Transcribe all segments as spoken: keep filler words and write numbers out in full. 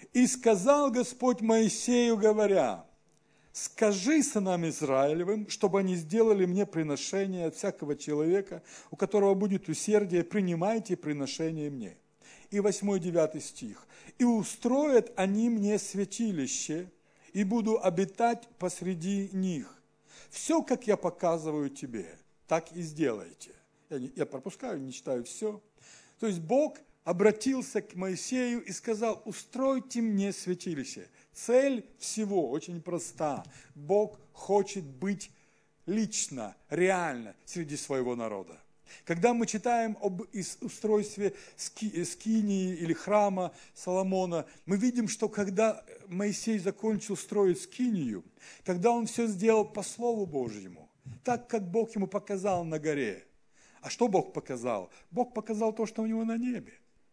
И сказал Господь Моисею, говоря: скажи сынам Израилевым, чтобы они сделали мне приношение от всякого человека, у которого будет усердие, принимайте приношение мне. И восьмой, девятый стих. И устроят они мне святилище, и буду обитать посреди них. Все, как я показываю тебе, так и сделайте. Я, не, я пропускаю, не читаю все. То есть Бог обратился к Моисею и сказал: устройте мне святилище. Цель всего очень проста. Бог хочет быть лично, реально среди своего народа. Когда мы читаем об устройстве скинии или храма Соломона, мы видим, что когда Моисей закончил строить скинию, когда он все сделал по Слову Божьему, так, как Бог ему показал на горе. А что Бог показал? Бог показал то, что у него на небе.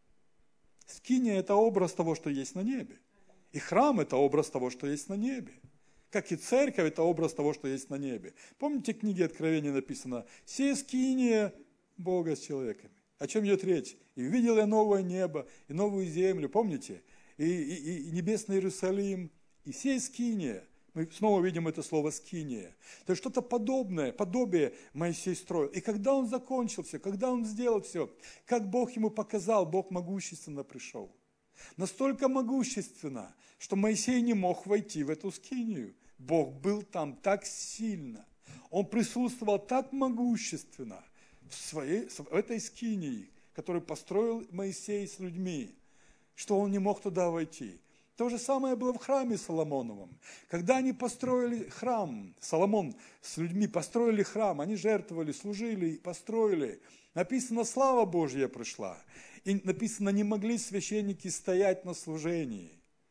Скиния – это образ того, что есть на небе. И храм – это образ того, что есть на небе. Как и церковь – это образ того, что есть на небе. Помните, в книге Откровения написано: «Се скиния Бога с человеками». О чем идет речь? «И увидел я новое небо, и новую землю». Помните? И, и, и небесный Иерусалим. И се скиния. Мы снова видим это слово «скиния». То есть что-то подобное, подобие Моисей строил. И когда он закончил все, когда он сделал все, как Бог ему показал, Бог могущественно пришел. Настолько могущественно, что Моисей не мог войти в эту скинию. Бог был там так сильно. Он присутствовал так могущественно в, своей, в этой скинии, которую построил Моисей с людьми, что он не мог туда войти. То же самое было в храме Соломоновом. Когда они построили храм, Соломон с людьми построили храм, они жертвовали, служили, построили. Написано: слава Божья пришла. И написано: не могли священники стоять на служении.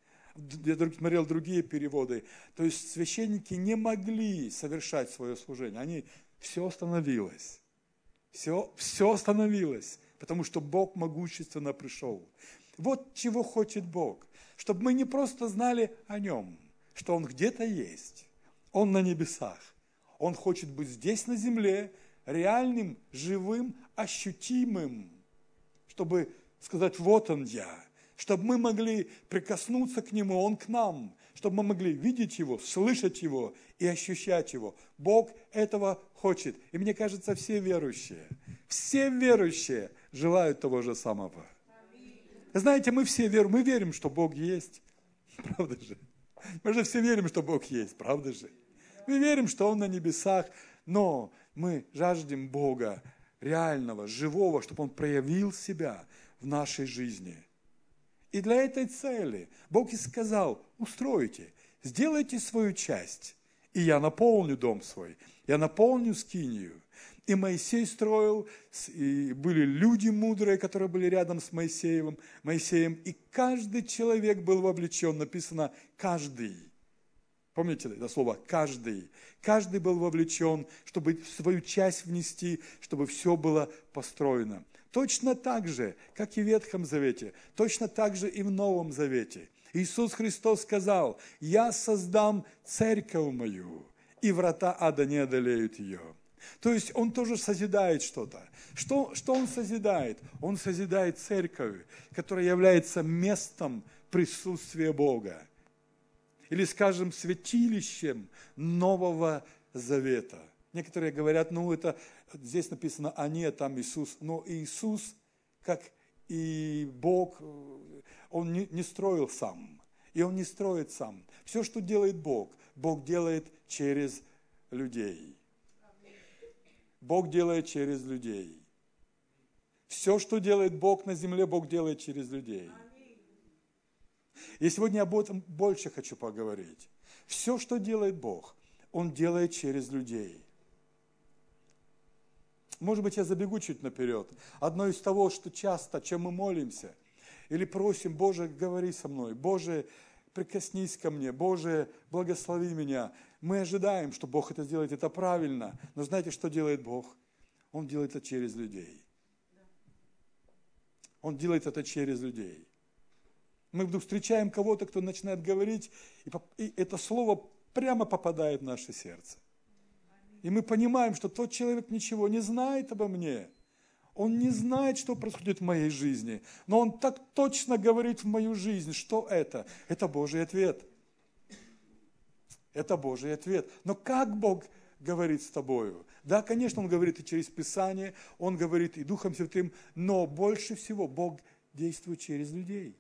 Я смотрел другие переводы. То есть священники не могли совершать свое служение. Они, все остановилось. Все, все остановилось, потому что Бог могущественно пришел. Вот чего хочет Бог. Чтобы мы не просто знали о Нем, что Он где-то есть. Он на небесах. Он хочет быть здесь на земле, реальным, живым, ощутимым. Чтобы сказать: вот Он я. Чтобы мы могли прикоснуться к Нему, Он к нам. Чтобы мы могли видеть Его, слышать Его и ощущать Его. Бог этого хочет. И мне кажется, все верующие, все верующие желают того же самого. Знаете, мы все верим, мы верим, что Бог есть. Правда же? Мы же все верим, что Бог есть, правда же? Мы верим, что Он на небесах, но мы жаждем Бога реального, живого, чтобы Он проявил себя в нашей жизни. И для этой цели Бог и сказал: устройте, сделайте свою часть, и я наполню дом свой, я наполню скинию. И Моисей строил, и были люди мудрые, которые были рядом с Моисеем, Моисеем, и каждый человек был вовлечен, написано «каждый». Помните это слово «каждый»? Каждый был вовлечен, чтобы свою часть внести, чтобы все было построено. Точно так же, как и в Ветхом Завете, точно так же и в Новом Завете. Иисус Христос сказал: «Я создам церковь мою, и врата ада не одолеют ее». То есть Он тоже созидает что-то. Что, что Он созидает? Он созидает церковь, которая является местом присутствия Бога. Или, скажем, святилищем Нового Завета. Некоторые говорят: ну это здесь написано «они», а там Иисус. Но Иисус, как и Бог, Он не, не строил сам. И Он не строит сам. Все, что делает Бог, Бог делает через людей. Бог делает через людей. Все, что делает Бог на земле, Бог делает через людей. И сегодня об этом больше хочу поговорить. Все, что делает Бог, Он делает через людей. Может быть, я забегу чуть наперед. Одно из того, что часто, чем мы молимся, или просим: Боже, говори со мной, Боже, прикоснись ко мне, Боже, благослови меня. Мы ожидаем, что Бог это сделает, это правильно. Но знаете, что делает Бог? Он делает это через людей. Он делает это через людей. Мы вдруг встречаем кого-то, кто начинает говорить, и это слово прямо попадает в наше сердце. И мы понимаем, что тот человек ничего не знает обо мне. Он не знает, что происходит в моей жизни, но Он так точно говорит в мою жизнь. Что это? Это Божий ответ. Это Божий ответ. Но как Бог говорит с тобою? Да, конечно, Он говорит и через Писание, Он говорит и Духом Святым, но больше всего Бог действует через людей.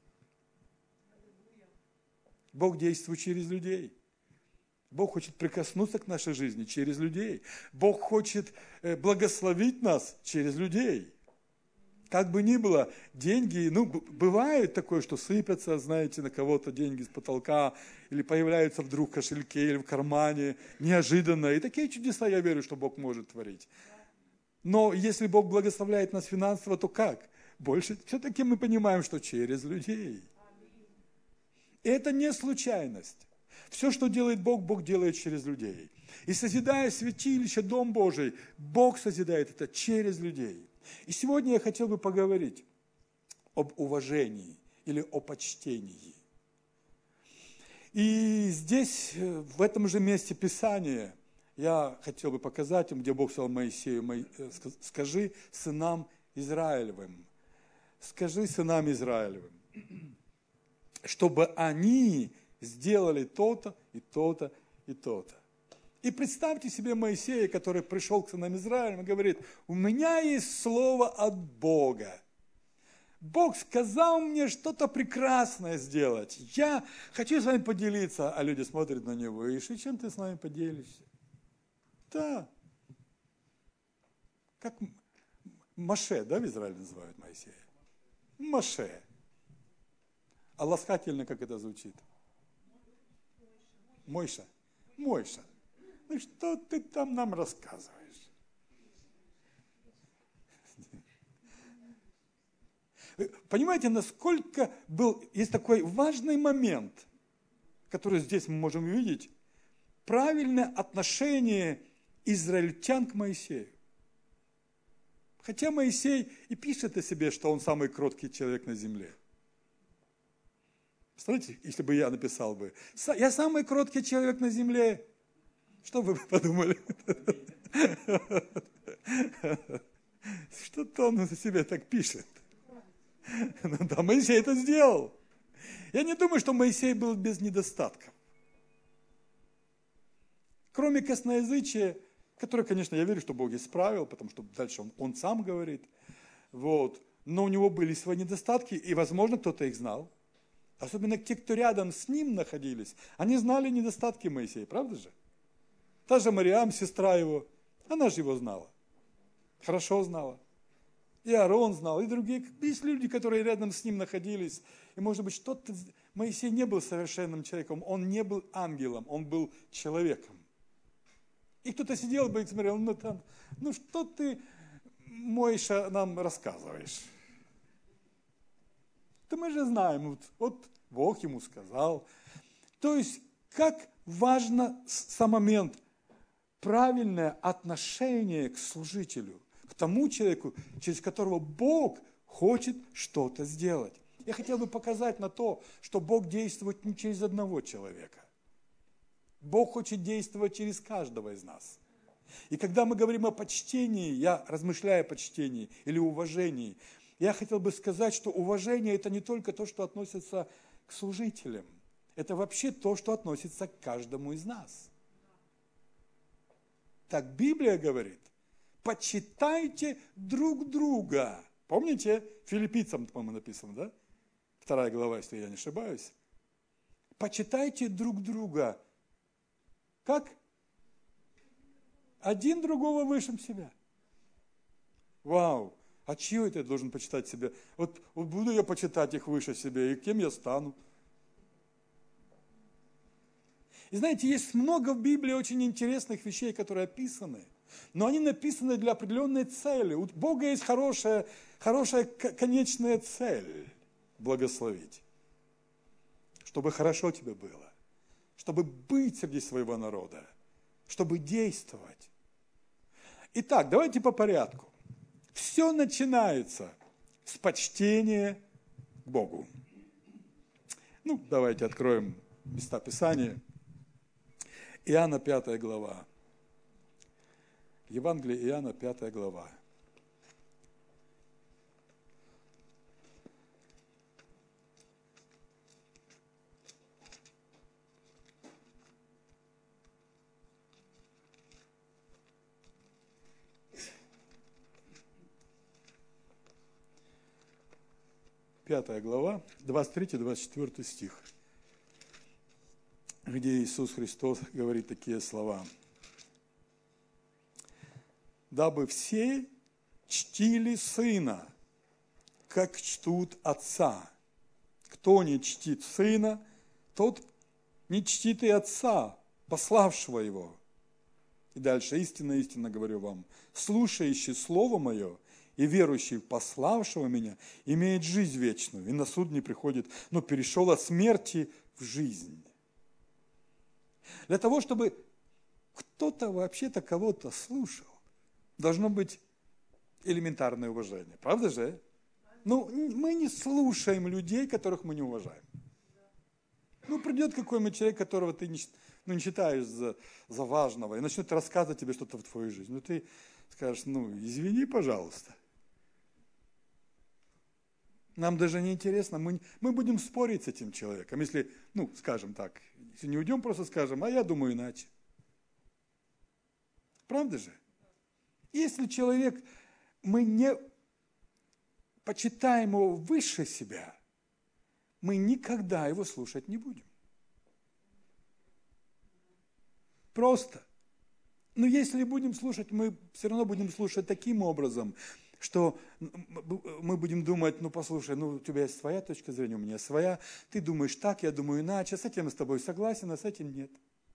Бог действует через людей. Бог хочет прикоснуться к нашей жизни через людей. Бог хочет благословить нас через людей. Как бы ни было, деньги, ну, бывает такое, что сыпятся, знаете, на кого-то деньги с потолка, или появляются вдруг в кошельке или в кармане, неожиданно. И такие чудеса, я верю, что Бог может творить. Но если Бог благословляет нас финансово, то как? Больше все-таки мы понимаем, что через людей. И это не случайность. Все, что делает Бог, Бог делает через людей. И созидая святилище, Дом Божий, Бог созидает это через людей. И сегодня я хотел бы поговорить об уважении или о почтении. И здесь, в этом же месте Писания, я хотел бы показать им, где Бог сказал Моисею: скажи сынам Израилевым, скажи сынам Израилевым, чтобы они сделали то-то и то-то и то-то. И представьте себе Моисея, который пришел к сынам Израиля и говорит: у меня есть слово от Бога. Бог сказал мне что-то прекрасное сделать. Я хочу с вами поделиться. А люди смотрят на него: и чем ты с нами поделишься? Да. Как Моше, да, в Израиле называют Моисея? Моше. А ласкательно, как это звучит? Мойша. Мойша. Ну что ты там нам рассказываешь? Понимаете, насколько был, есть такой важный момент, который здесь мы можем увидеть, правильное отношение израильтян к Моисею. Хотя Моисей и пишет о себе, что он самый кроткий человек на земле. Представляете, если бы я написал бы: я самый кроткий человек на земле, что вы бы подумали? Что-то он о себе так пишет. Ну да, Моисей это сделал. Я не думаю, что Моисей был без недостатков. Кроме косноязычия, которое, конечно, я верю, что Бог исправил, потому что дальше он, он сам говорит. Вот. Но у него были свои недостатки, и, возможно, кто-то их знал. Особенно те, кто рядом с ним находились, они знали недостатки Моисея, правда же? Та же Мариам, сестра его, она же его знала. Хорошо знала. И Аарон знал, и другие. Есть люди, которые рядом с ним находились. И, может быть, что-то... Моисей не был совершенным человеком, он не был ангелом, он был человеком. И кто-то сидел бы и смотрел: ну, там, ну что ты, Мойша, нам рассказываешь? Да мы же знаем, вот, вот Бог ему сказал. То есть, как важно сам момент, правильное отношение к служителю, к тому человеку, через которого Бог хочет что-то сделать. Я хотел бы показать на то, что Бог действует не через одного человека. Бог хочет действовать через каждого из нас. И когда мы говорим о почтении, я размышляю о почтении или уважении, я хотел бы сказать, что уважение – это не только то, что относится к служителям. Это вообще то, что относится к каждому из нас. Так Библия говорит: почитайте друг друга. Помните, филиппийцам, по-моему, написано, да? Вторая глава, если я не ошибаюсь. Почитайте друг друга. Как? Один другого выше себя. Вау! А чего это я должен почитать себя? Вот, вот буду я почитать их выше себя, и кем я стану? И знаете, есть много в Библии очень интересных вещей, которые описаны, но они написаны для определенной цели. У Бога есть хорошая, хорошая конечная цель – благословить. Чтобы хорошо тебе было, чтобы быть среди своего народа, чтобы действовать. Итак, давайте по порядку. Все начинается с почтения к Богу. Ну, давайте откроем места Писания. Иоанна пятая глава. Евангелие Иоанна пятая глава. пятая глава, двадцать третий двадцать четвёртый стих, где Иисус Христос говорит такие слова. «Дабы все чтили Сына, как чтут Отца. Кто не чтит Сына, тот не чтит и Отца, пославшего Его». И дальше, истинно, истинно говорю вам, слушающий Слово Мое и верующий в пославшего Меня имеет жизнь вечную, и на суд не приходит, но перешел от смерти в жизнь. Для того, чтобы кто-то вообще-то кого-то слушал, должно быть элементарное уважение. Правда же? Ну, мы не слушаем людей, которых мы не уважаем. Ну, придет какой-нибудь человек, которого ты не, ну, не считаешь за, за важного, и начнет рассказывать тебе что-то в твоей жизни. Ну, ты скажешь, ну, извини, пожалуйста. Нам даже не интересно, мы, мы будем спорить с этим человеком, если, ну, скажем так, если не уйдем, просто скажем, а я думаю иначе. Правда же? Если человек, мы не почитаем его выше себя, мы никогда его слушать не будем. Просто. Но если будем слушать, мы все равно будем слушать таким образом, что мы будем думать, ну послушай, ну у тебя есть своя точка зрения, у меня своя, ты думаешь так, я думаю иначе, с этим с тобой согласен, а с этим нет.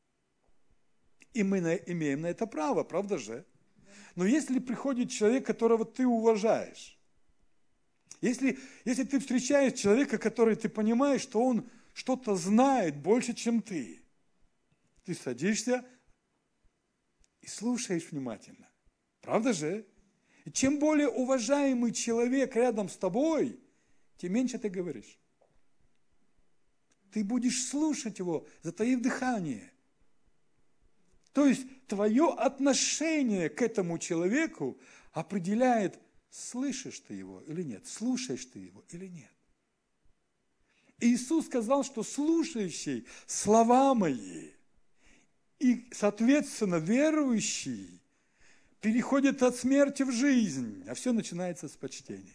И мы на, имеем на это право, правда же? Но если приходит человек, которого ты уважаешь, если, если ты встречаешь человека, который ты понимаешь, что он что-то знает больше, чем ты, ты садишься и слушаешь внимательно. Правда же? И чем более уважаемый человек рядом с тобой, тем меньше ты говоришь. Ты будешь слушать его, затаив дыхание. То есть твое отношение к этому человеку определяет, слышишь ты его или нет, слушаешь ты его или нет. Иисус сказал, что слушающий слова мои и, соответственно, верующий переходит от смерти в жизнь, а все начинается с почтения.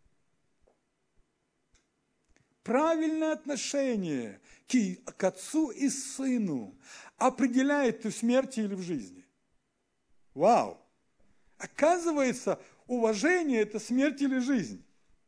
Правильное отношение к отцу и сыну определяет, ты в смерти или в жизни. Вау! Оказывается, уважение – это смерть или жизнь.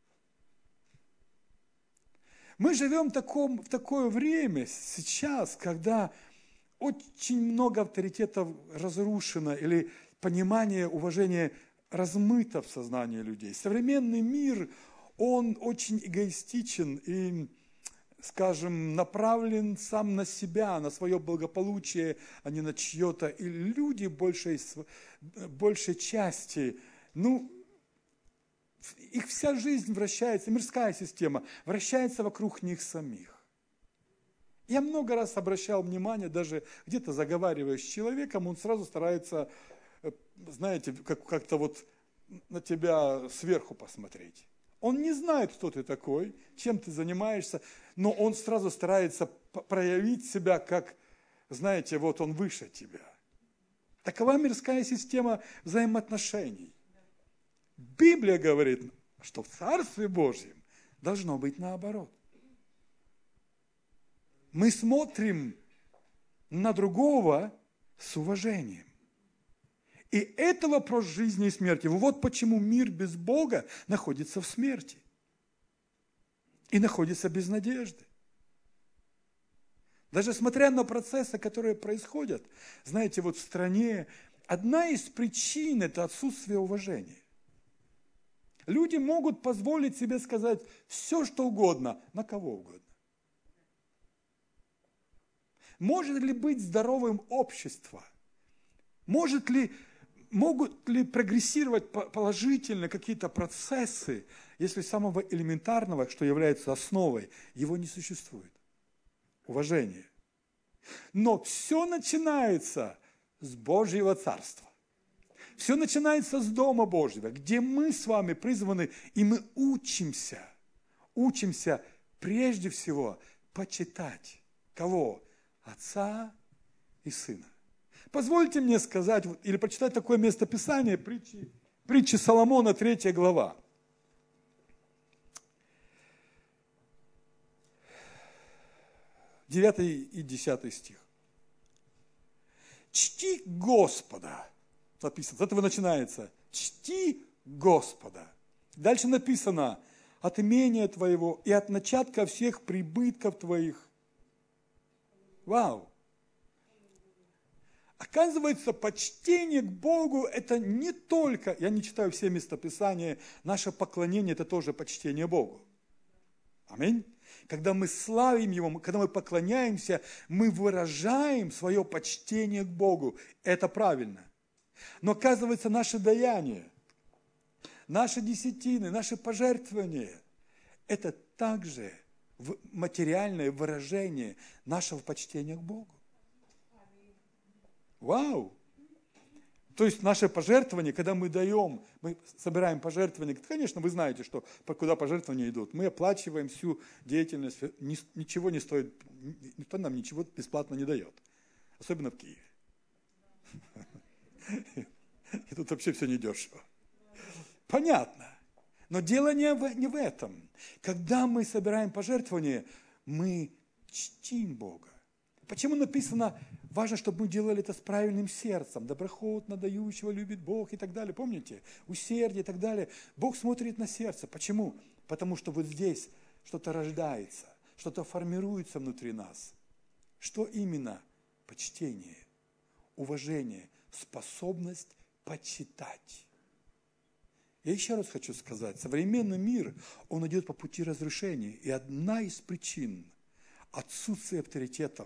Мы живем в, таком, в такое время сейчас, когда очень много авторитетов разрушено, или понимание, уважение размыто в сознании людей. Современный мир, он очень эгоистичен и, скажем, направлен сам на себя, на свое благополучие, а не на чье-то. И люди большей, большей части, ну, их вся жизнь вращается, мирская система вращается вокруг них самих. Я много раз обращал внимание, даже где-то заговаривая с человеком, он сразу старается, знаете, как- как-то вот на тебя сверху посмотреть. Он не знает, кто ты такой, чем ты занимаешься, но он сразу старается проявить себя как, знаете, вот он выше тебя. Такова мирская система взаимоотношений. Библия говорит, что в Царстве Божьем должно быть наоборот. Мы смотрим на другого с уважением. И это вопрос жизни и смерти. Вот почему мир без Бога находится в смерти. И находится без надежды. Даже смотря на процессы, которые происходят, знаете, вот в стране, одна из причин – это отсутствие уважения. Люди могут позволить себе сказать все, что угодно, на кого угодно. Может ли быть здоровым общество? Может ли, могут ли прогрессировать положительно какие-то процессы, если самого элементарного, что является основой, его не существует? Уважение. Но все начинается с Божьего Царства. Все начинается с Дома Божьего, где мы с вами призваны, и мы учимся, учимся прежде всего почитать. Кого? Отца и Сына. Позвольте мне сказать, или прочитать такое местописание, притчи, притчи Соломона, третья глава. девятый и десятый стих. «Чти Господа». Написано, с этого начинается. «Чти Господа». Дальше написано: «От имения твоего и от начатка всех прибытков твоих». Вау! Оказывается, почтение к Богу – это не только, я не читаю все местописания, наше поклонение – это тоже почтение Богу. Аминь. Когда мы славим Его, когда мы поклоняемся, мы выражаем свое почтение к Богу. Это правильно. Но оказывается, наше даяние, наши десятины, наши пожертвования – это также материальное выражение нашего почтения к Богу. Вау! То есть наше пожертвование, когда мы даем, мы собираем пожертвования, конечно, вы знаете, что куда пожертвования идут. Мы оплачиваем всю деятельность, ничего не стоит, никто нам ничего бесплатно не дает. Особенно в Киеве. И тут вообще все недешево. Понятно. Но дело не в, не в этом. Когда мы собираем пожертвования, мы чтим Бога. Почему написано, важно, чтобы мы делали это с правильным сердцем, доброхотно дающего любит Бог и так далее. Помните? Усердие и так далее. Бог смотрит на сердце. Почему? Потому что вот здесь что-то рождается, что-то формируется внутри нас. Что именно? Почтение, уважение, способность почитать. Я еще раз хочу сказать, современный мир, он идет по пути разрушения. И одна из причин – отсутствие авторитетов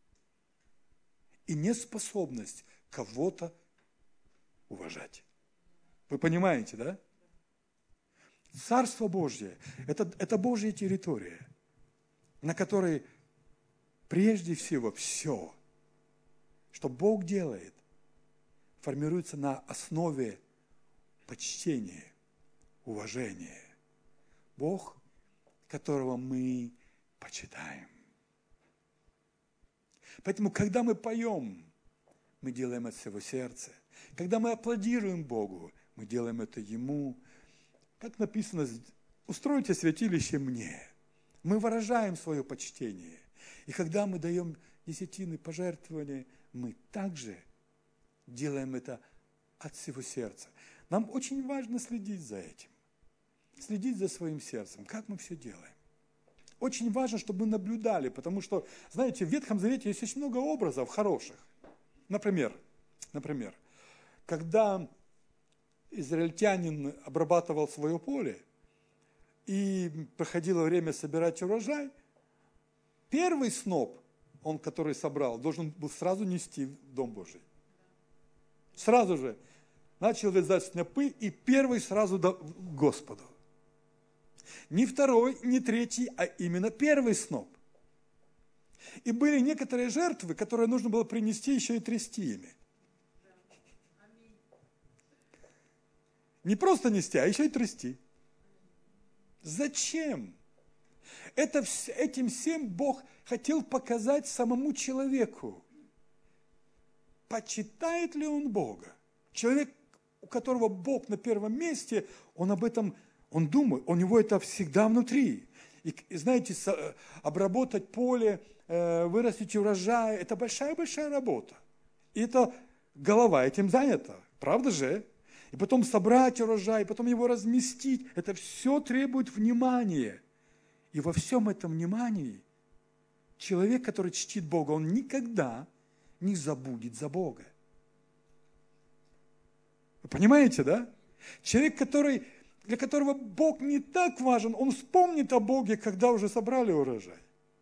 и неспособность кого-то уважать. Вы понимаете, да? Царство Божье – это, это Божья территория, на которой прежде всего все, что Бог делает, формируется на основе почтения, уважения. Бог, которого мы почитаем. Поэтому, когда мы поем, мы делаем от всего сердца. Когда мы аплодируем Богу, мы делаем это Ему. Как написано, устройте святилище мне. Мы выражаем свое почтение. И когда мы даем десятины пожертвования, мы также делаем это от всего сердца. Нам очень важно следить за этим. Следить за своим сердцем. Как мы все делаем. Очень важно, чтобы мы наблюдали, потому что, знаете, в Ветхом Завете есть очень много образов хороших. Например, например, когда израильтянин обрабатывал свое поле, и проходило время собирать урожай, первый сноп, он, который собрал, должен был сразу нести в Дом Божий. Сразу же начал вязать снопы, и первый сразу к Господу. Не второй, не третий, а именно первый сноп. И были некоторые жертвы, которые нужно было принести еще и трясти ими. Не просто нести, а еще и трясти. Зачем? Это, этим всем Бог хотел показать самому человеку. Почитает ли он Бога? Человек, у которого Бог на первом месте, он об этом, он думает, у него это всегда внутри. И, и знаете, обработать поле, вырастить урожай, это большая-большая работа. И это голова этим занята, правда же? И потом собрать урожай, потом его разместить, это все требует внимания. И во всем этом внимании человек, который чтит Бога, он никогда не забудет за Бога. Вы понимаете, да? Человек, который, для которого Бог не так важен, он вспомнит о Боге, когда уже собрали урожай.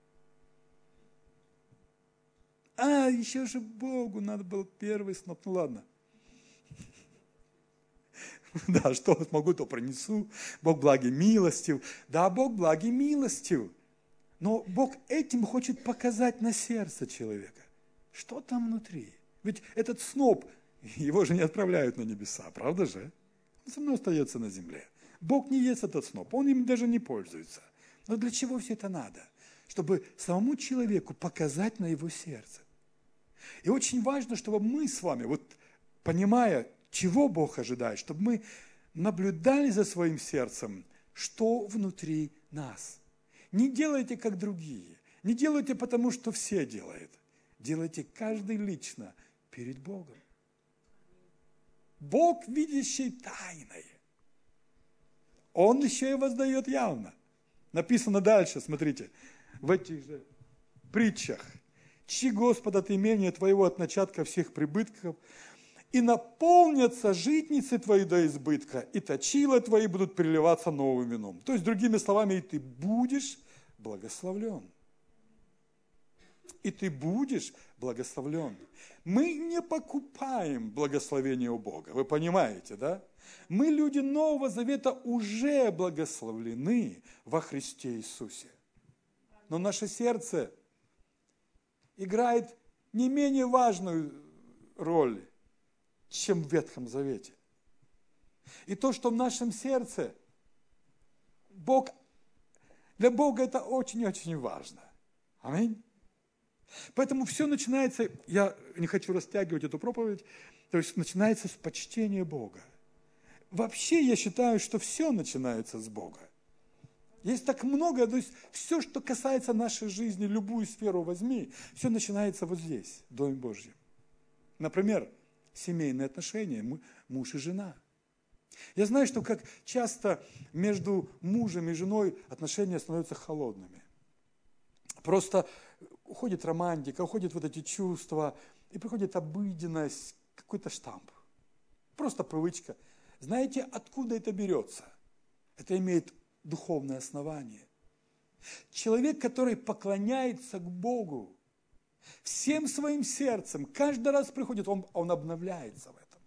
А, еще же Богу надо было первый сноп. Ну ладно. Да, что смогу, то принесу. Бог благ и милостив. Да, Бог благ и милостив. Но Бог этим хочет показать на сердце человека. Что там внутри? Ведь этот сноп, его же не отправляют на небеса, правда же? Он со мной остается на земле. Бог не ест этот сноп, он им даже не пользуется. Но для чего все это надо? Чтобы самому человеку показать на его сердце. И очень важно, чтобы мы с вами, вот понимая, чего Бог ожидает, чтобы мы наблюдали за своим сердцем, что внутри нас. Не делайте, как другие. Не делайте потому, что все делают. Делайте каждый лично перед Богом. Бог, видящий тайное, Он еще и воздает явно. Написано дальше, смотрите, в этих же притчах. «Чти Господа от имения Твоего от начатка всех прибытков, и наполнятся житницы Твои до избытка, и точила Твои будут переливаться новым вином». То есть, другими словами, и ты будешь благословлен. И ты будешь благословлен. Мы не покупаем благословение у Бога, вы понимаете, да? Мы, люди Нового Завета, уже благословлены во Христе Иисусе. Но наше сердце играет не менее важную роль, чем в Ветхом Завете. И то, что в нашем сердце, Бог, для Бога это очень-очень важно. Аминь. Поэтому все начинается, я не хочу растягивать эту проповедь, то есть начинается с почтения Бога. Вообще я считаю, что все начинается с Бога. Есть так много, то есть все, что касается нашей жизни, любую сферу возьми, все начинается вот здесь, в Доме Божьем. Например, семейные отношения, муж и жена. Я знаю, что как часто между мужем и женой отношения становятся холодными. Просто уходит романтика, уходят вот эти чувства, и приходит обыденность, какой-то штамп. Просто привычка. Знаете, откуда это берется? Это имеет духовное основание. Человек, который поклоняется к Богу, всем своим сердцем, каждый раз приходит, он, он обновляется в этом.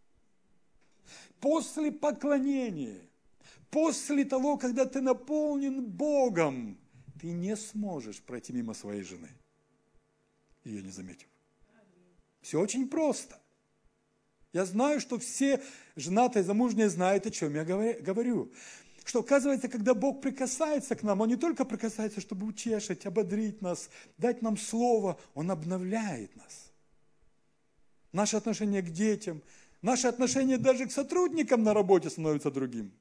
После поклонения, после того, когда ты наполнен Богом, ты не сможешь пройти мимо своей жены, ее не заметив. Все очень просто. Я знаю, что все женатые, замужние знают, о чем я говорю. Что, оказывается, когда Бог прикасается к нам, Он не только прикасается, чтобы утешить, ободрить нас, дать нам слово, Он обновляет нас. Наше отношение к детям, наше отношение даже к сотрудникам на работе становится другим.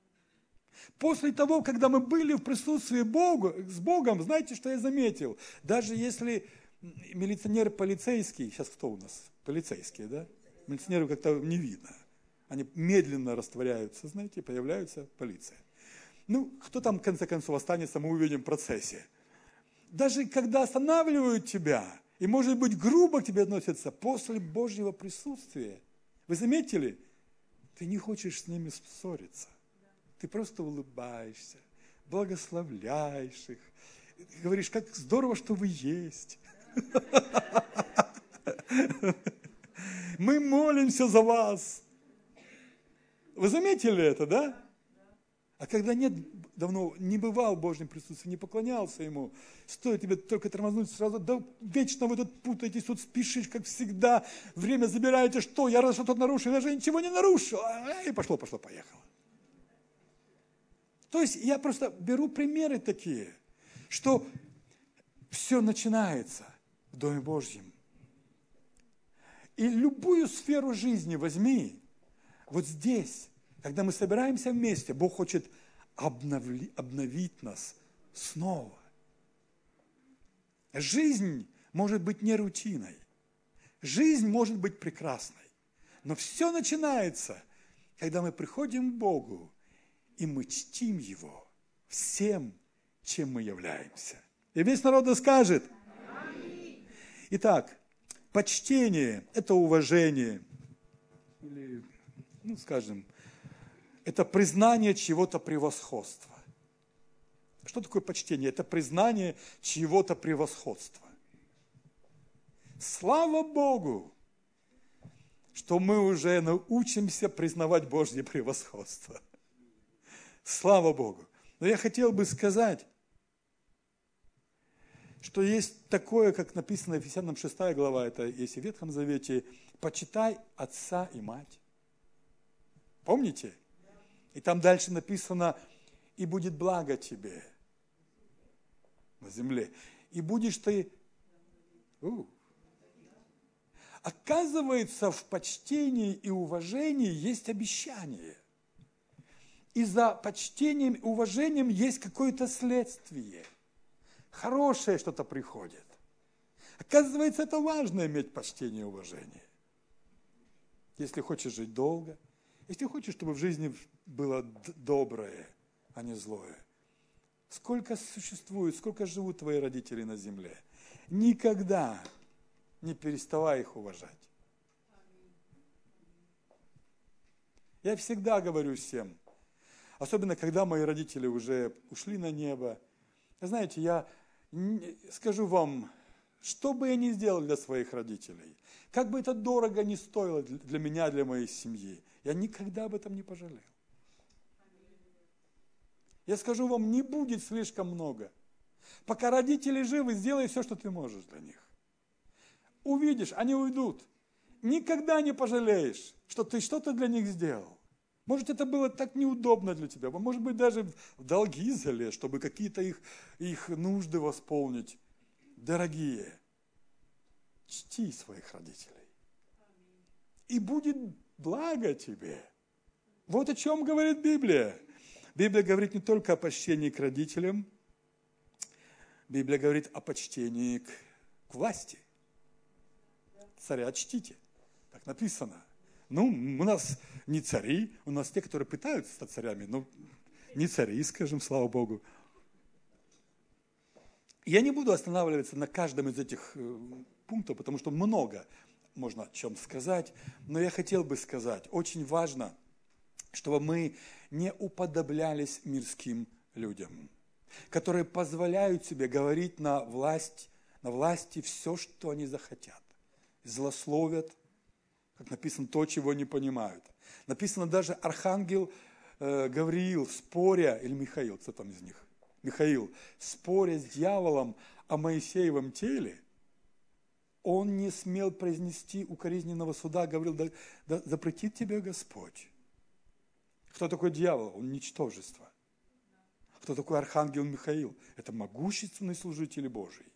После того, когда мы были в присутствии Бога, с Богом, знаете, что я заметил? Даже если милиционер полицейский, сейчас кто у нас? Полицейские, да? Милиционеров как-то не видно. Они медленно растворяются, знаете, появляется полиция. Ну, кто там, в конце концов, останется, мы увидим в процессе. Даже когда останавливают тебя, и, может быть, грубо к тебе относятся, после Божьего присутствия, вы заметили, ты не хочешь с ними ссориться. Ты просто улыбаешься, благословляешь их, говоришь, как здорово, что вы есть. Мы молимся за вас. Вы заметили это, да? А когда нет, давно не бывал в Божьем присутствии, не поклонялся Ему, стоит тебе только тормознуть сразу, да вечно вы тут путаетесь, тут спешишь, как всегда, время забираете, что, я раз что-то нарушил, я же ничего не нарушил, и пошло, пошло, поехало. То есть я просто беру примеры такие, что все начинается в Доме Божьем. И любую сферу жизни возьми, вот здесь, когда мы собираемся вместе, Бог хочет обновли, обновить нас снова. Жизнь может быть не рутиной, жизнь может быть прекрасной, но все начинается, когда мы приходим к Богу, и мы чтим Его всем, чем мы являемся. И весь народ скажет. Итак, почтение – это уважение, или, ну, скажем, это признание чьего-то превосходства. Что такое почтение? Это признание чьего-то превосходства. Слава Богу, что мы уже научимся признавать Божье превосходство. Слава Богу. Но я хотел бы сказать, что есть такое, как написано в Ефесянам шестая глава, это есть и в Ветхом Завете, «Почитай отца и мать». Помните? И там дальше написано, «И будет благо тебе на земле, и будешь ты...» У. Оказывается, в почтении и уважении есть обещание. И за почтением и уважением есть какое-то следствие. Хорошее что-то приходит. Оказывается, это важно иметь почтение и уважение. Если хочешь жить долго, если хочешь, чтобы в жизни было доброе, а не злое. Сколько существует, сколько живут твои родители на земле. Никогда не переставай их уважать. Я всегда говорю всем, особенно когда мои родители уже ушли на небо. Знаете, я скажу вам, что бы я ни сделал для своих родителей, как бы это дорого ни стоило для меня, для моей семьи, я никогда об этом не пожалел. Я скажу вам, не будет слишком много. Пока родители живы, сделай все, что ты можешь для них. Увидишь, они уйдут. Никогда не пожалеешь, что ты что-то для них сделал. Может, это было так неудобно для тебя, может быть, даже в долги залез, чтобы какие-то их, их нужды восполнить. Дорогие, чти своих родителей. И будет благо тебе. Вот о чем говорит Библия. Библия говорит не только о почтении к родителям, Библия говорит о почтении к, к власти. Царя чтите. Так написано. Ну, у нас не цари, у нас те, которые пытаются стать царями, но не цари, скажем, слава Богу. Я не буду останавливаться на каждом из этих пунктов, потому что много можно о чем сказать, но я хотел бы сказать, очень важно, чтобы мы не уподоблялись мирским людям, которые позволяют себе говорить на власть, на власти все, что они захотят. Злословят, как написано, то, чего не понимают. Написано даже архангел э, Гавриил, споря, или Михаил, кто там из них? Михаил, споря с дьяволом о Моисеевом теле, он не смел произнести укоризненного суда, говорил, да, да запретит тебе Господь. Кто такой дьявол? Он ничтожество. Кто такой архангел Михаил? Это могущественный служитель Божий.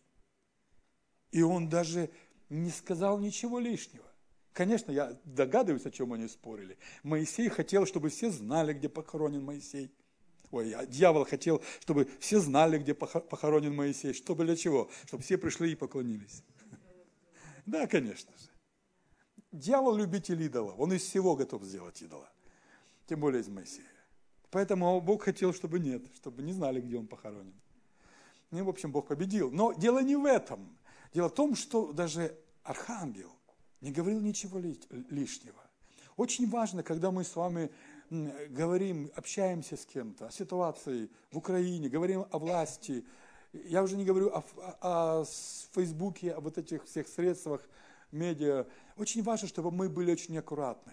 И он даже не сказал ничего лишнего. Конечно, я догадываюсь, о чем они спорили. Моисей хотел, чтобы все знали, где похоронен Моисей. Ой, а дьявол хотел, чтобы все знали, где похоронен Моисей. Чтобы для чего? Чтобы все пришли и поклонились. Да, конечно же. Дьявол любитель идолов. Он из всего готов сделать идола. Тем более из Моисея. Поэтому Бог хотел, чтобы нет, чтобы не знали, где он похоронен. Ну, в общем, Бог победил. Но дело не в этом. Дело в том, что даже архангел не говорил ничего лишнего. Очень важно, когда мы с вами говорим, общаемся с кем-то, о ситуации в Украине, говорим о власти. Я уже не говорю о, о, о Фейсбуке, о вот этих всех средствах, медиа. Очень важно, чтобы мы были очень аккуратны.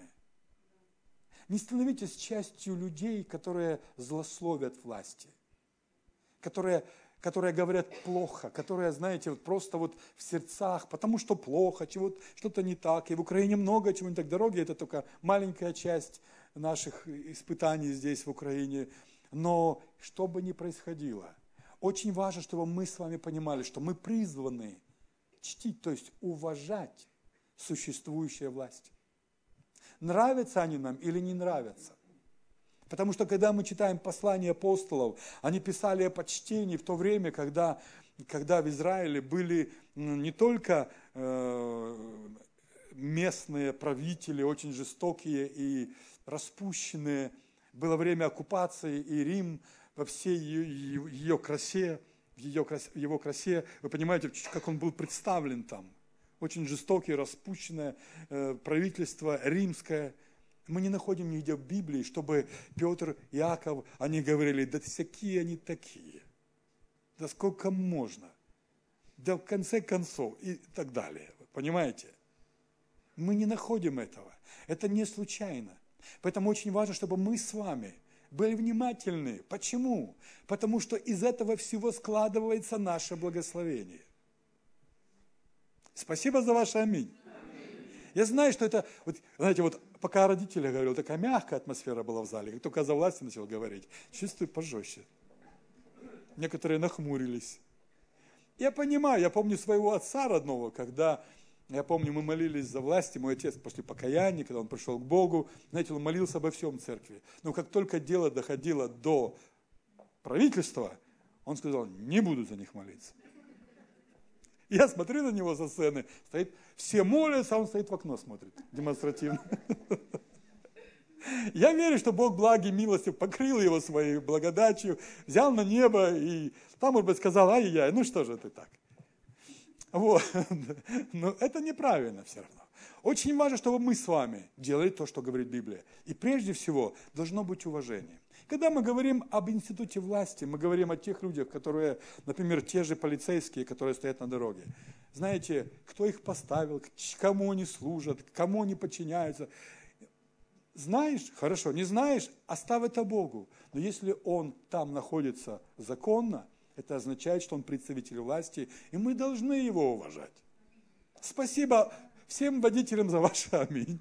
Не становитесь частью людей, которые злословят власти, которые, которые говорят плохо, которые, знаете, вот просто вот в сердцах, потому что плохо, чего, что-то не так. И в Украине много чего не так. Дороги – это только маленькая часть наших испытаний здесь, в Украине. Но что бы ни происходило, очень важно, чтобы мы с вами понимали, что мы призваны чтить, то есть уважать существующие власти. Нравятся они нам или не нравятся? Потому что, когда мы читаем послания апостолов, они писали о почтении в то время, когда, когда в Израиле были не только э, местные правители, очень жестокие и распущенные. Было время оккупации, и Рим во всей ее, ее красе, в ее, в его красе, вы понимаете, как он был представлен там. Очень жестокое, распущенное э, правительство римское. Мы не находим нигде в Библии, чтобы Петр, Иаков, они говорили, да всякие они такие. Да сколько можно. Да в конце концов и так далее. Понимаете? Мы не находим этого. Это не случайно. Поэтому очень важно, чтобы мы с вами были внимательны. Почему? Потому что из этого всего складывается наше благословение. Спасибо за ваше аминь. Аминь. Я знаю, что это, вот, знаете, вот пока родители говорили, такая мягкая атмосфера была в зале. Как только за властью начал говорить, чувствую пожестче. Некоторые нахмурились. Я понимаю, я помню своего отца родного, когда, я помню, мы молились за власть, и мой отец после покаяния, когда он пришел к Богу, знаете, он молился обо всем в церкви. Но как только дело доходило до правительства, Он сказал, не буду за них молиться. Я смотрю на него со сцены, стоит, все молятся, а он стоит в окно смотрит, демонстративно. Я верю, что Бог благий, милостив, покрыл его своей благодатью, взял на небо и там, может быть, сказал, ай-яй, ну что же ты так? Вот. Но это неправильно все равно. Очень важно, чтобы мы с вами делали то, что говорит Библия. И прежде всего должно быть уважение. Когда мы говорим об институте власти, мы говорим о тех людях, которые, например, те же полицейские, которые стоят на дороге. Знаете, кто их поставил, кому они служат, кому они подчиняются. Знаешь? Хорошо. Не знаешь? Оставь это Богу. Но если он там находится законно, это означает, что он представитель власти, и мы должны его уважать. Спасибо всем водителям за ваше аминь.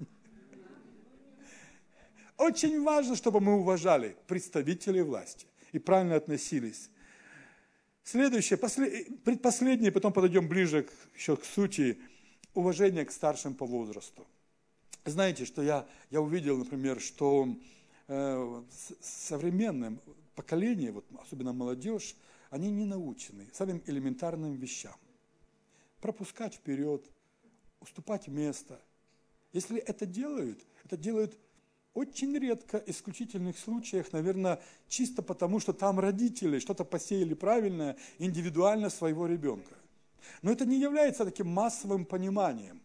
Очень важно, чтобы мы уважали представителей власти и правильно относились. Следующее, послед, предпоследнее, потом подойдем ближе к, еще к сути, уважение к старшим по возрасту. Знаете, что я, я увидел, например, что э, современное поколение, вот, особенно молодежь, они не научены самым элементарным вещам. Пропускать вперед, уступать место. Если это делают, это делают очень редко, в исключительных случаях, наверное, чисто потому, что там родители что-то посеяли правильное, индивидуально своего ребенка. Но это не является таким массовым пониманием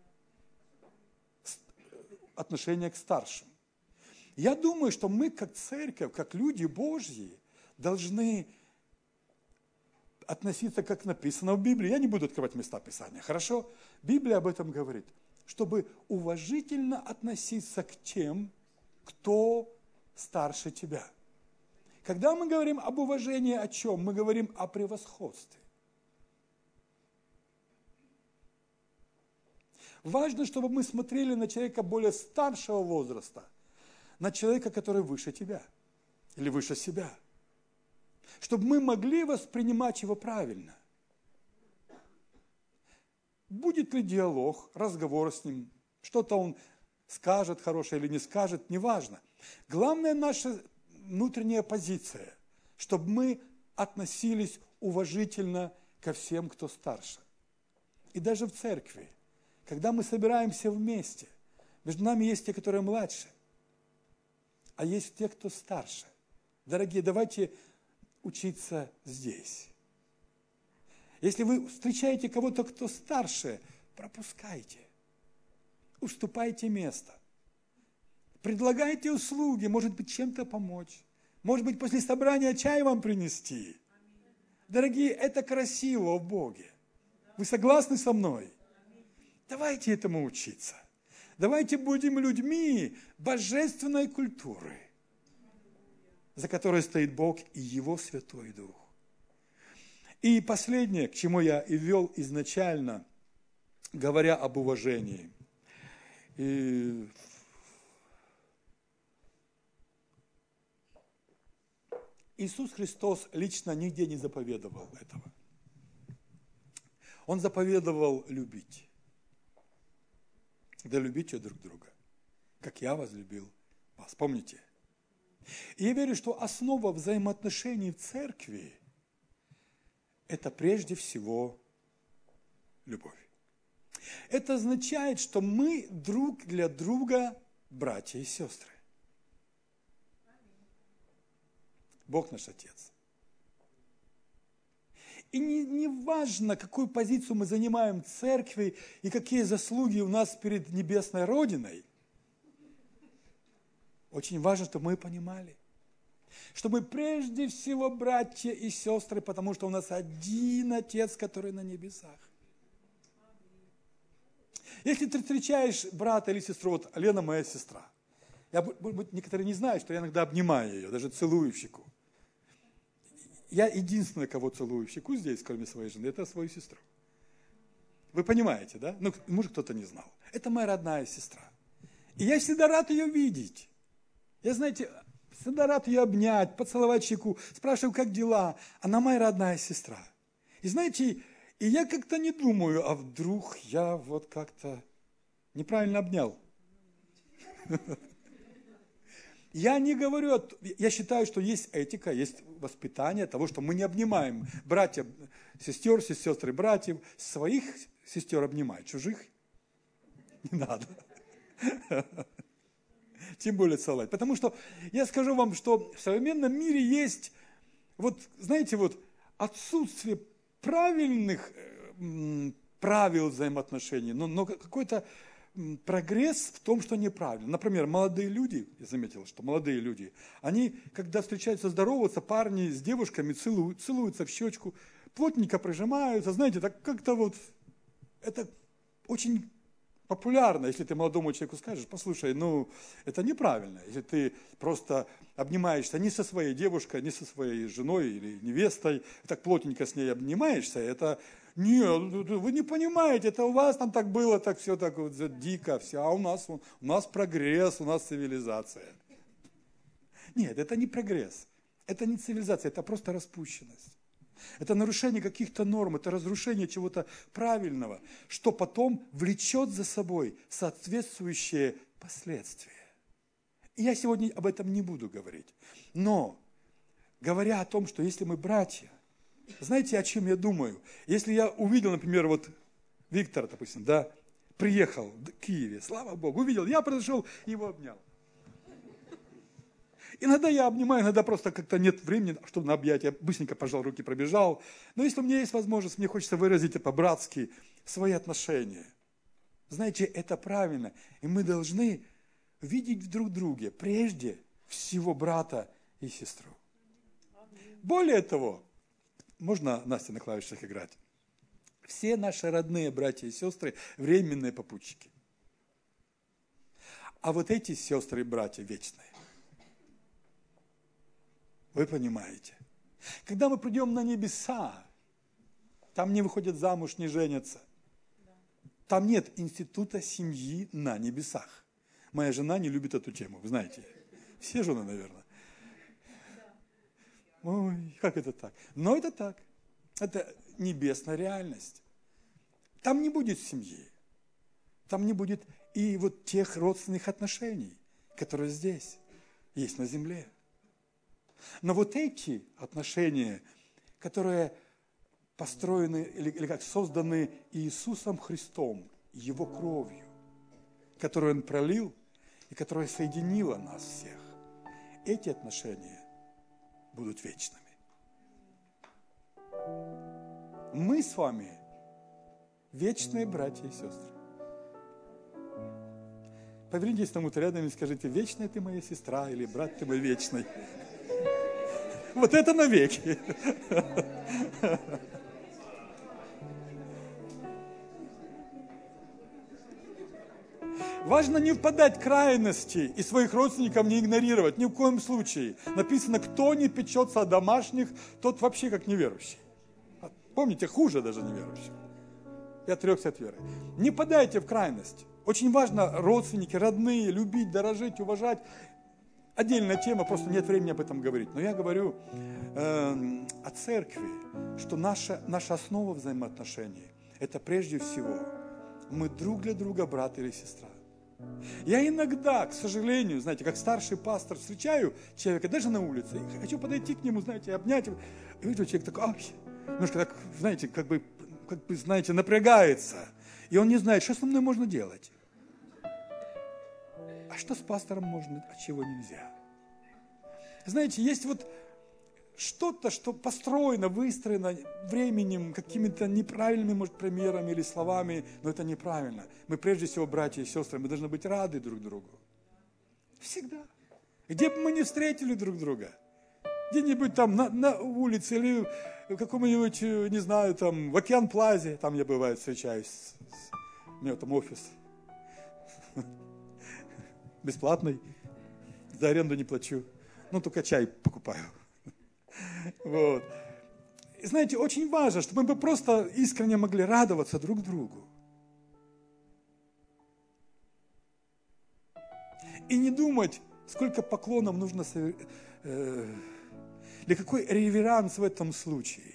отношения к старшим. Я думаю, что мы, как церковь, как люди Божьи, должны относиться, как написано в Библии. Я не буду открывать места Писания, хорошо? Библия об этом говорит. Чтобы уважительно относиться к тем, кто старше тебя. Когда мы говорим об уважении о чем? Мы говорим о превосходстве. Важно, чтобы мы смотрели на человека более старшего возраста, на человека, который выше тебя или выше себя. Чтобы мы могли воспринимать его правильно. Будет ли диалог, разговор с ним, что-то он скажет хорошее или не скажет, неважно. Главное наша внутренняя позиция, чтобы мы относились уважительно ко всем, кто старше. И даже в церкви, когда мы собираемся вместе, между нами есть те, которые младше, а есть те, кто старше. Дорогие, давайте учиться здесь. Если вы встречаете кого-то, кто старше, пропускайте. Уступайте место. Предлагайте услуги, может быть, чем-то помочь. Может быть, после собрания чай вам принести. Дорогие, это красиво в Боге. Вы согласны со мной? Давайте этому учиться. Давайте будем людьми божественной культуры, за которой стоит Бог и Его Святой Дух. И последнее, к чему я и вел изначально, говоря об уважении. И Иисус Христос лично нигде не заповедовал этого. Он заповедовал любить. Да любите друг друга, как я возлюбил вас. Помните? И я верю, что основа взаимоотношений в церкви – это прежде всего любовь. Это означает, что мы друг для друга братья и сестры. Бог наш Отец. И не, не важно, какую позицию мы занимаем в церкви и какие заслуги у нас перед небесной Родиной. Очень важно, чтобы мы понимали, что мы прежде всего братья и сестры, потому что у нас один Отец, который на небесах. Если ты встречаешь брата или сестру, вот Лена моя сестра, я, может быть, некоторые не знают, что я иногда обнимаю ее, даже целую в щеку. Я единственный, кого целую в щеку здесь, кроме своей жены, это свою сестру. Вы понимаете, да? Ну, может, кто-то не знал. Это моя родная сестра. И я всегда рад ее видеть. Я, знаете, всегда рад ее обнять, поцеловать щеку, спрашиваю, как дела. Она моя родная сестра. И знаете, и я как-то не думаю, а вдруг я вот как-то неправильно обнял. Я не говорю, я считаю, что есть этика, есть воспитание того, что мы не обнимаем братьев, сестер, сестры, братьев, своих сестер обнимать, чужих не надо. Тем более целовать. Потому что я скажу вам, что в современном мире есть, вот, знаете, вот отсутствие правильных правил взаимоотношений, но, но какой-то прогресс в том, что неправильно. Например, молодые люди, я заметил, что молодые люди, они, когда встречаются здороваться, парни с девушками целуют, целуются в щечку, плотненько прижимаются, знаете, так как-то вот, это очень популярно, если ты молодому человеку скажешь, послушай, ну, это неправильно, если ты просто обнимаешься не со своей девушкой, не со своей женой или невестой, так плотненько с ней обнимаешься, это, нет, вы не понимаете, это у вас там так было, так все так вот дико, все, а у нас, у нас прогресс, у нас цивилизация. Нет, это не прогресс, это не цивилизация, это просто распущенность. Это нарушение каких-то норм, это разрушение чего-то правильного, что потом влечет за собой соответствующие последствия. И я сегодня об этом не буду говорить. Но, говоря о том, что если мы братья, знаете, о чем я думаю? Если я увидел, например, вот Виктора, допустим, да, приехал в Киеве, слава Богу, увидел, я подошел и его обнял. Иногда я обнимаю, иногда просто как-то нет времени, чтобы на объятия. Я быстренько пожал руки, пробежал. Но если у меня есть возможность, мне хочется выразить это по-братски, свои отношения. Знаете, это правильно. И мы должны видеть в друг друге прежде всего брата и сестру. Более того, можно, Настя, на клавишах играть? Все наши родные братья и сестры – временные попутчики. А вот эти сестры и братья вечные. Вы понимаете? Когда мы придем на небеса, там не выходят замуж, не женятся. Там нет института семьи на небесах. Моя жена не любит эту тему, вы знаете. Все жены, наверное. Ой, как это так? Но это так. Это небесная реальность. Там не будет семьи. Там не будет и вот тех родственных отношений, которые здесь есть на земле. Но вот эти отношения, которые построены или, или как созданы Иисусом Христом, Его кровью, которую Он пролил и которая соединила нас всех, эти отношения будут вечными. Мы с вами вечные братья и сестры. Повернитесь к тому-то рядом и скажите: вечная ты моя сестра, или брат ты мой вечный. Вот это навеки. Важно не впадать в крайности и своих родственников не игнорировать, ни в коем случае. Написано: кто не печется о домашних, тот вообще как неверующий. Помните, хуже даже неверующий. Я отрекся от веры. Не впадайте в крайность. Очень важно родственники, родные, любить, дорожить, уважать. Отдельная тема, просто нет времени об этом говорить. Но я говорю э, о церкви, что наша, наша основа взаимоотношений – это прежде всего мы друг для друга брат или сестра. Я иногда, к сожалению, знаете, как старший пастор, встречаю человека даже на улице, и хочу подойти к нему, знаете, обнять его, и вижу, человек такой, ай, немножко так, знаете, как бы, как бы, знаете, напрягается, и он не знает, что со мной можно делать. А что с пастором можно, а чего нельзя? Знаете, есть вот что-то, что построено, выстроено временем, какими-то неправильными, может, примерами или словами, но это неправильно. Мы прежде всего, братья и сестры, мы должны быть рады друг другу. Всегда. Где бы мы ни встретили друг друга, где-нибудь там на, на улице или в каком-нибудь, не знаю, там в Океан Плазе, там я бывает встречаюсь, у меня там офис. Бесплатный, за аренду не плачу, ну только чай покупаю. Вот. И знаете, очень важно, чтобы мы просто искренне могли радоваться друг другу. И не думать, сколько поклонов нужно, э, или какой реверанс в этом случае.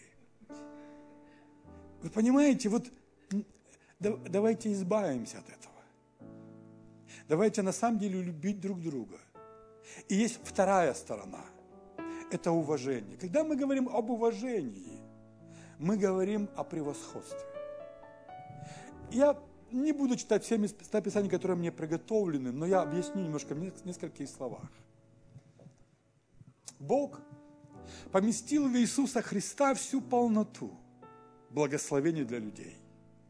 Вы понимаете, вот давайте избавимся от этого. Давайте на самом деле любить друг друга. И есть вторая сторона. Это уважение. Когда мы говорим об уважении, мы говорим о превосходстве. Я не буду читать все места Писания, которые мне приготовлены, но я объясню немножко в нескольких словах. Бог поместил в Иисуса Христа всю полноту благословения для людей.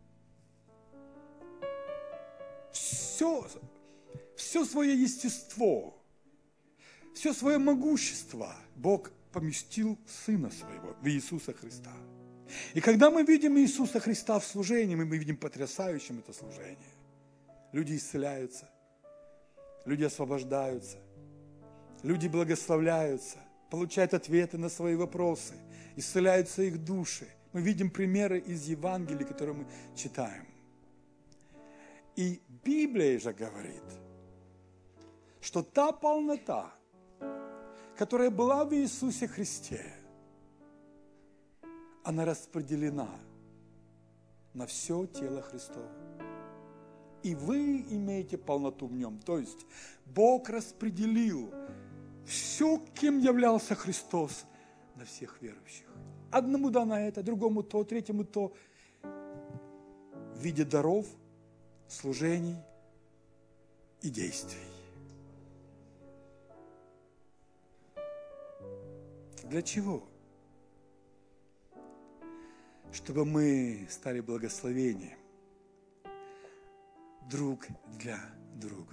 Все, все свое естество, все свое могущество Бог поместил в Сына Своего, в Иисуса Христа. И когда мы видим Иисуса Христа в служении, мы видим потрясающим это служение. Люди исцеляются, люди освобождаются, люди благословляются, получают ответы на свои вопросы, исцеляются их души. Мы видим примеры из Евангелия, которые мы читаем. И Библия же говорит, что та полнота, которая была в Иисусе Христе, она распределена на все тело Христово. И вы имеете полноту в нем. То есть Бог распределил все, кем являлся Христос, на всех верующих. Одному дано это, другому то, третьему то. В виде даров, служений и действий. Для чего? Чтобы мы стали благословением друг для друга.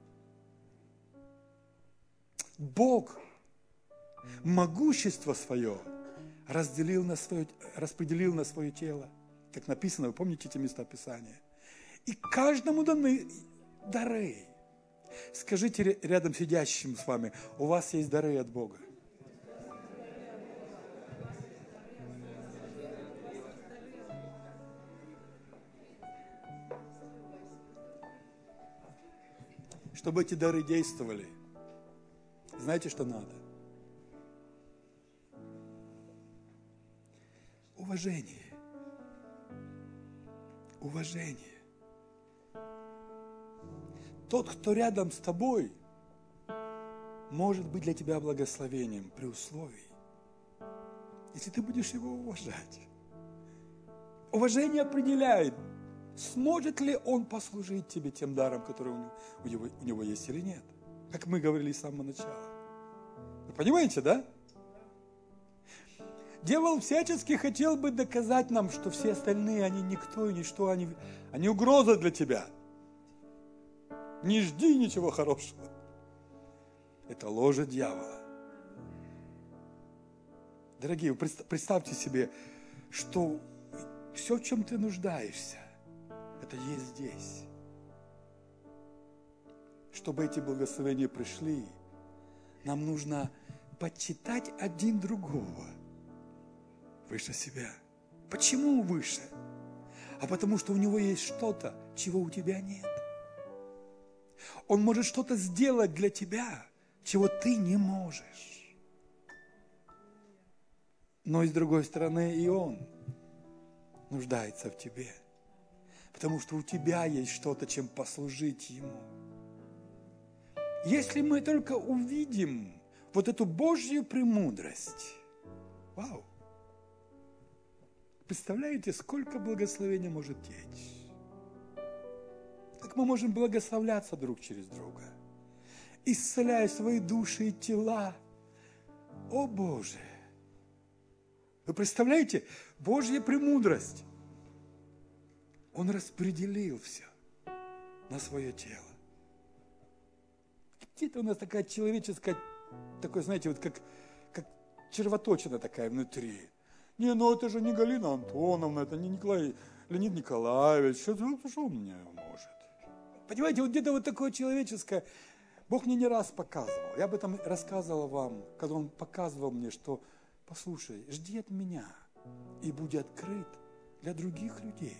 Бог могущество свое разделил на свое, распределил на свое тело. Как написано, вы помните эти места Писания? И каждому даны дары. Скажите рядом сидящим с вами, у вас есть дары от Бога. Чтобы эти дары действовали, знаете, что надо? Уважение. Уважение. Тот, кто рядом с тобой, может быть для тебя благословением при условии, если ты будешь его уважать. Уважение определяет, сможет ли он послужить тебе тем даром, который у него, у него, у него есть или нет. Как мы говорили с самого начала. Вы понимаете, да? Дьявол всячески хотел бы доказать нам, что все остальные, они никто и ничто, они, они угроза для тебя. Не жди ничего хорошего. Это ложь дьявола. Дорогие, вы представьте себе, что все, в чем ты нуждаешься, это есть здесь. Чтобы эти благословения пришли, нам нужно почитать один другого выше себя. Почему выше? А потому что у него есть что-то, чего у тебя нет. Он может что-то сделать для тебя, чего ты не можешь. Но и с другой стороны, и он нуждается в тебе. Потому что у тебя есть что-то, чем послужить ему. Если мы только увидим вот эту Божью премудрость, вау! Представляете, сколько благословения может течь? Как мы можем благословляться друг через друга, исцеляя свои души и тела. О Боже! Вы представляете, Божья премудрость. Он распределил все на свое тело. Где-то у нас такая человеческая, такой, знаете, вот как, как червоточина такая внутри. Не, ну это же не Галина Антоновна, это не Николай, Леонид Николаевич, что, что он мне может? Понимаете, вот где-то вот такое человеческое, Бог мне не раз показывал. Я об этом рассказывал вам, когда Он показывал мне, что, послушай, жди от меня и будь открыт для других людей.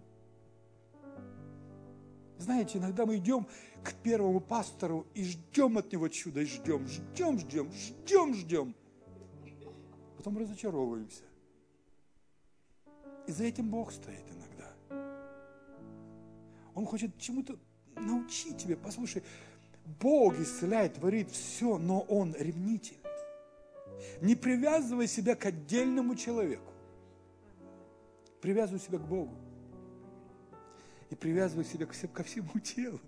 Знаете, иногда мы идем к первому пастору и ждем от него чуда, и ждем, ждем, ждем, ждем, ждем. Потом разочаровываемся. И за этим Бог стоит иногда. Он хочет чему-то научить тебя. Послушай, Бог исцеляет, творит все, но Он ревнитель. Не привязывай себя к отдельному человеку. Привязывай себя к Богу. И привязывай себя ко всему телу.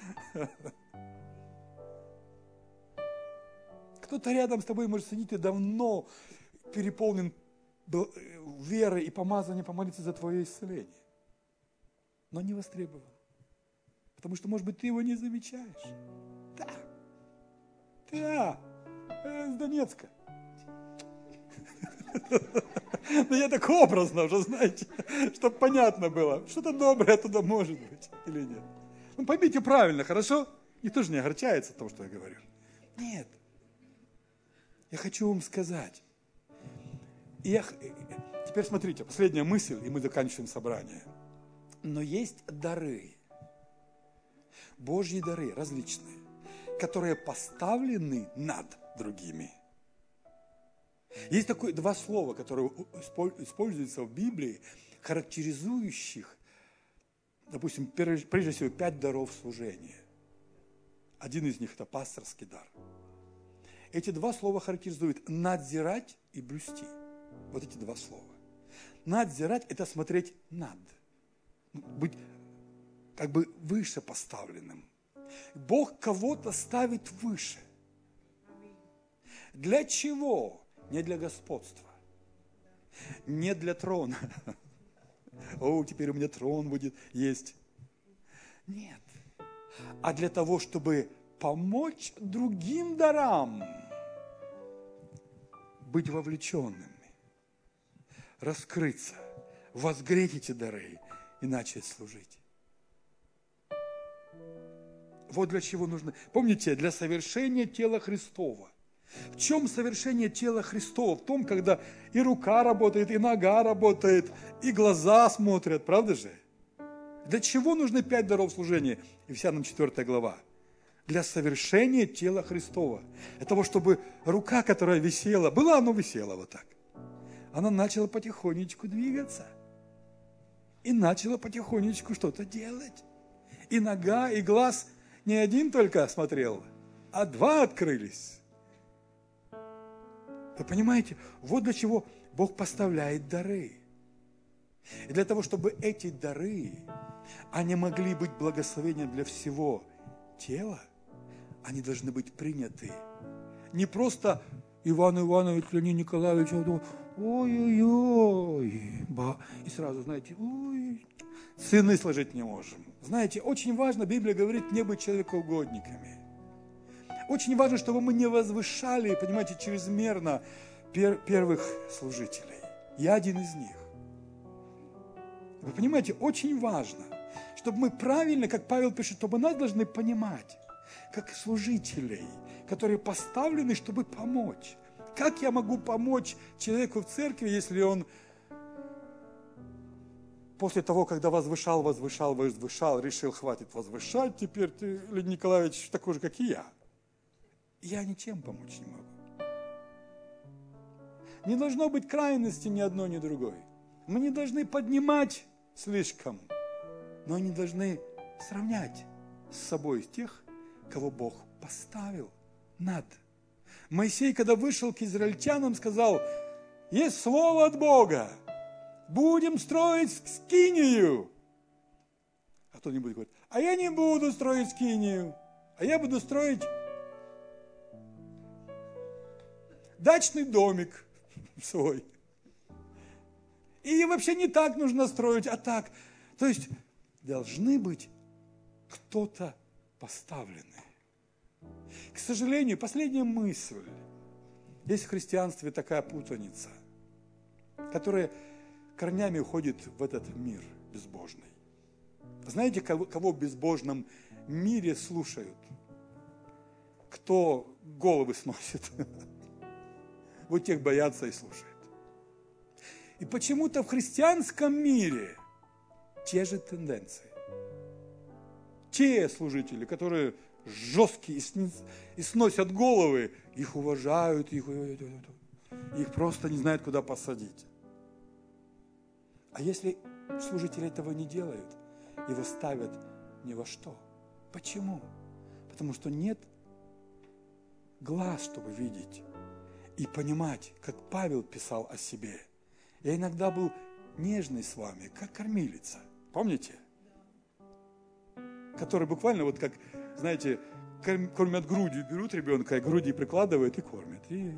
Кто-то рядом с тобой может сидеть и давно переполнен верой и помазанием помолиться за твое исцеление. Но не востребован. Потому что, может быть, ты его не замечаешь. Да. Ты, а, из Донецка. Ну, я так образно уже, знаете, чтобы понятно было, что-то доброе оттуда может быть или нет. Ну, поймите правильно, хорошо? Никто же не огорчается от того, что я говорю. Нет. Я хочу вам сказать. И я, теперь смотрите, последняя мысль, и мы заканчиваем собрание. Но есть дары, Божьи дары различные, которые поставлены над другими. Есть такое два слова, которые используются в Библии, характеризующих, допустим, прежде всего, пять даров служения. Один из них – это пасторский дар. Эти два слова характеризуют надзирать и блюсти. Вот эти два слова. Надзирать – это смотреть над, быть как бы выше поставленным. Бог кого-то ставит выше. Для чего? Не для господства. Не для трона. О, теперь у меня трон будет есть. Нет. А для того, чтобы помочь другим дарам быть вовлеченными, раскрыться, возгреть эти дары и начать служить. Вот для чего нужно. Помните, для совершения тела Христова. В чем совершение тела Христова? В том, когда и рука работает, и нога работает, и глаза смотрят, правда же? Для чего нужны пять даров служения? Ефесянам четвёртая глава. Для совершения тела Христова. Для того, чтобы рука, которая висела, была, оно висела вот так. Она начала потихонечку двигаться. И начала потихонечку что-то делать. И нога, и глаз не один только смотрел, а два открылись. Вы понимаете, вот для чего Бог поставляет дары. И для того, чтобы эти дары, они могли быть благословением для всего тела, они должны быть приняты. Не просто Иван Иванович, Леонид Николаевич, ой-ой-ой, и сразу, знаете, ой, сыны сложить не можем. Знаете, очень важно, Библия говорит, не быть человекоугодниками. Очень важно, чтобы мы не возвышали, понимаете, чрезмерно пер, первых служителей. Я один из них. Вы понимаете, очень важно, чтобы мы правильно, как Павел пишет, чтобы нас должны понимать, как служителей, которые поставлены, чтобы помочь. Как я могу помочь человеку в церкви, если он после того, когда возвышал, возвышал, возвышал, решил, хватит возвышать, теперь ты, Леонид Николаевич, такой же, как и я. Я ничем помочь не могу. Не должно быть крайности ни одной, ни другой. Мы не должны поднимать слишком, но не должны сравнять с собой тех, кого Бог поставил над. Моисей, когда вышел к израильтянам, сказал, есть слово от Бога, будем строить скинию. А кто-нибудь говорит, а я не буду строить скинию, а я буду строить дачный домик свой. И вообще не так нужно строить, а так. То есть должны быть кто-то поставленный. К сожалению, последняя мысль. Есть в христианстве такая путаница, которая корнями уходит в этот мир безбожный. Знаете, кого, кого в безбожном мире слушают? Кто головы сносит? Вот тех боятся и слушают. И почему-то в христианском мире те же тенденции. Те служители, которые жесткие и сносят головы, их уважают, их, их просто не знают, куда посадить. А если служители этого не делают, его ставят ни во что. Почему? Потому что нет глаз, чтобы видеть и понимать, как Павел писал о себе. Я иногда был нежный с вами, как кормилица. Помните? Который буквально вот как, знаете, кормят грудью, берут ребенка и груди прикладывают и кормят. И...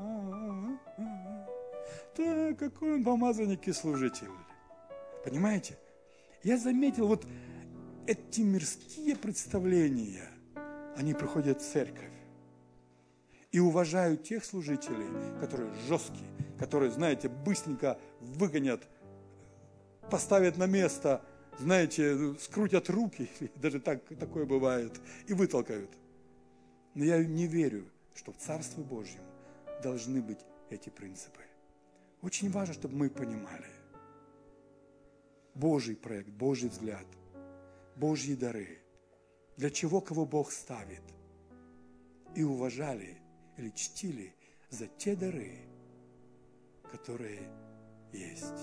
Да, какой он помазанник и служитель. Понимаете? Я заметил, вот эти мирские представления, они приходят в церковь и уважают тех служителей, которые жесткие, которые, знаете, быстренько выгонят, поставят на место, знаете, скрутят руки, даже так, такое бывает, и вытолкают. Но я не верю, что в Царстве Божьем должны быть эти принципы. Очень важно, чтобы мы понимали. Божий проект, Божий взгляд, Божьи дары. Для чего кого Бог ставит. И уважали или чтили за те дары, которые есть.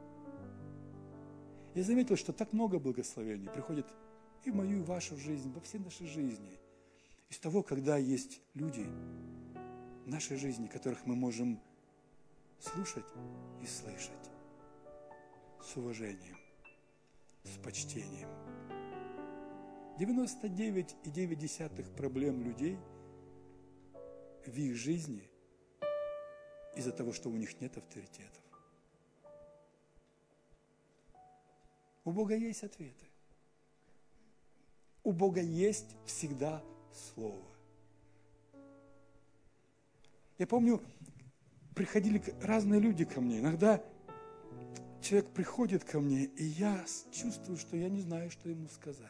Я заметил, что так много благословений приходит и в мою, и в вашу жизнь, во все наши жизни. Из того, когда есть люди в нашей жизни, которых мы можем слушать и слышать с уважением, с почтением. девяносто девять и девять десятых проблем людей в их жизни из-за того, что у них нет авторитетов. У Бога есть ответы. У Бога есть всегда Слово. Я помню, приходили разные люди ко мне. Иногда человек приходит ко мне, и я чувствую, что я не знаю, что ему сказать.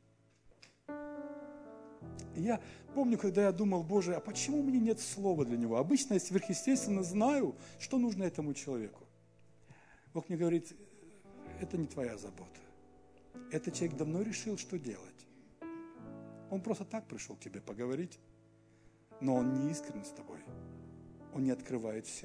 И я помню, когда я думал, Боже, а почему у меня нет слова для него? Обычно я сверхъестественно знаю, что нужно этому человеку. Бог мне говорит, это не твоя забота. Этот человек давно решил, что делать. Он просто так пришел к тебе поговорить, но он не искренен с тобой. Он не открывает все.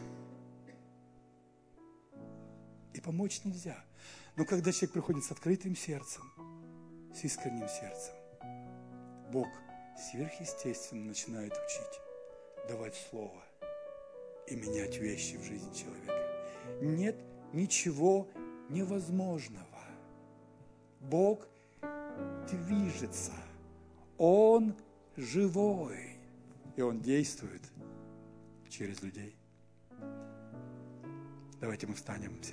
И помочь нельзя. Но когда человек приходит с открытым сердцем, с искренним сердцем, Бог сверхъестественно начинает учить, давать слово и менять вещи в жизни человека. Нет ничего невозможного. Бог движется. Он живой. И Он действует через людей. Давайте мы встанем все.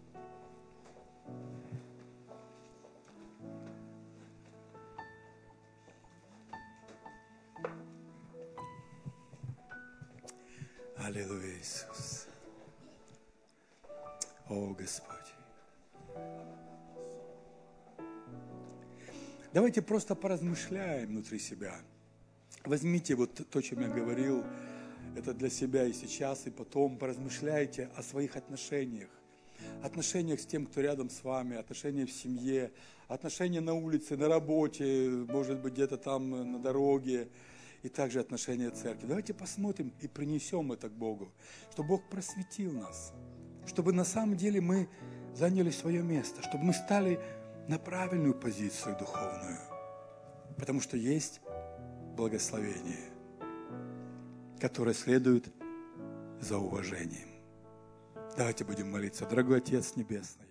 Аллилуйя, Иисус. О, Господь. Давайте просто поразмышляем внутри себя. Возьмите вот то, о чем я говорил, это для себя и сейчас, и потом. Поразмышляйте о своих отношениях. Отношениях с тем, кто рядом с вами, отношения в семье, отношения на улице, на работе, может быть, где-то там на дороге, и также отношения в церкви. Давайте посмотрим и принесем это к Богу, чтобы Бог просветил нас, чтобы на самом деле мы заняли свое место, чтобы мы стали на правильную позицию духовную, потому что есть благословение, которое следует за уважением. Давайте будем молиться. Дорогой Отец Небесный,